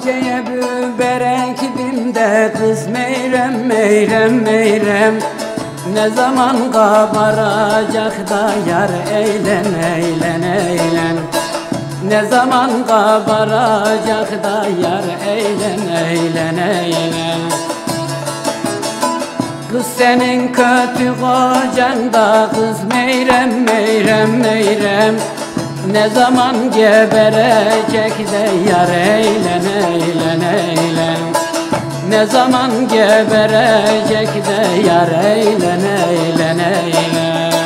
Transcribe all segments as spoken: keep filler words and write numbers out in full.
Bahçeye biber ektim de kız meyrem meyrem meyrem. Ne zaman kabaracak da yar eğlen eğlen eğlen. Ne zaman kabaracak da yar eğlen eğlen eğlen. Kız senin kötü kocan da kız meyrem meyrem meyrem. Ne zaman geberecek de yar eğlen eğlen eğlen. Ne zaman geberecek de yar eğlen eğlen eğlen.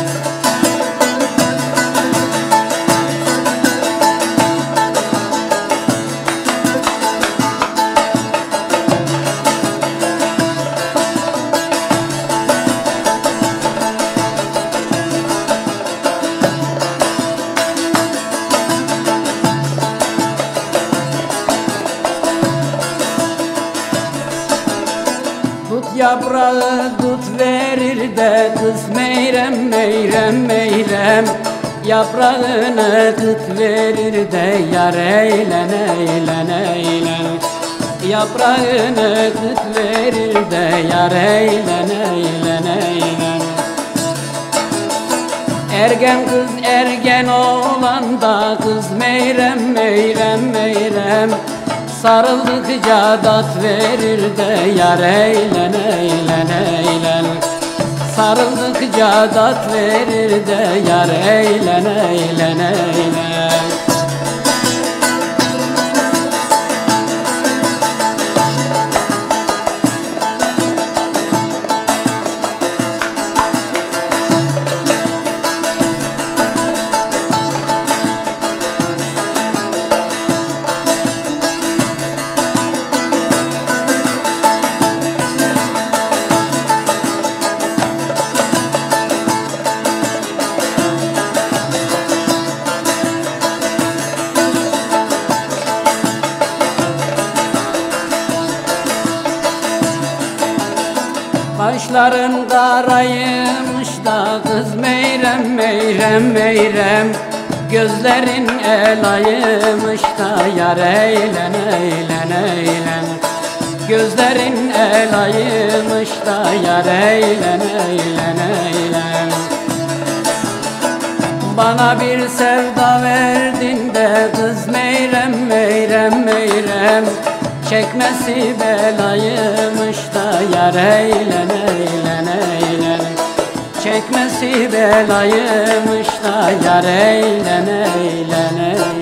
Yaprağı tut verir de kız meyrem meyrem meyrem. Yaprağını tut verir de yar eğlen eğlen eğlen. Yaprağını tut verir de yar eğlen eğlen eğlen. Ergen kız ergen oğlan da kız meyrem meyrem meyrem. Sarıldıkça dat verir de yar eğlen eğlen eğlen. Sarıldıkça dat verir de yar eğlen eğlen eğlen. Kaşların karaymış da kız meyrem meyrem meyrem. Gözlerin elaymış da yar eğlen eğlen eğlen. Gözlerin elaymış da yar eğlen eğlen eğlen. Bana bir sevda verdin de kız meyrem meyrem meyrem. Çekmesi belaymış da yar eğlen eğlen eğlen. Çekmesi belaymış da yar eğlen eğlen eğlen.